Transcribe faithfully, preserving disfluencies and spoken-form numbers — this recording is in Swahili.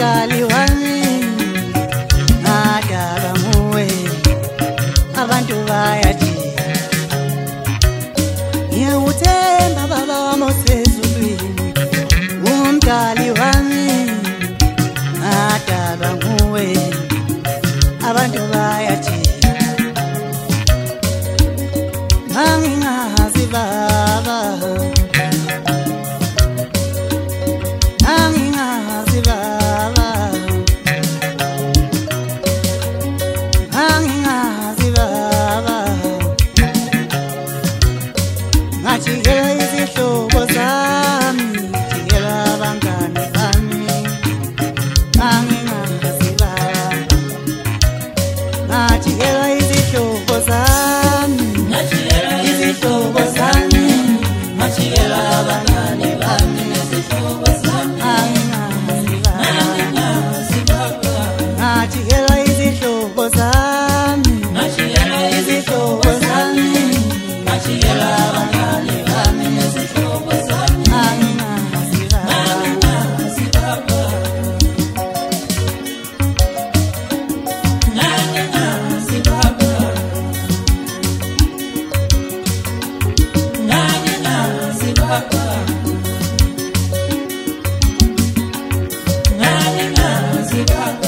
umdali wami ngadala nguwe abantu bayathi ngiyawuthemba baba wami osezulwini umdali wami ngadala nguwe abantu bayathi ngangingazi baba ngangingazi baba ngangingazi baba ngajikela izihlobo zami ngajikela abangani bami ngangingazi baba ngajikela izihlobo zami izihlobo zami ngajikela abangani bami izihlobo zami ngajikela izihlobo zami izihlobo zami ngajikela abangani bami izihlobo zami ngangingazi baba ngangingazi baba ngangingazi baba ngangingazi baba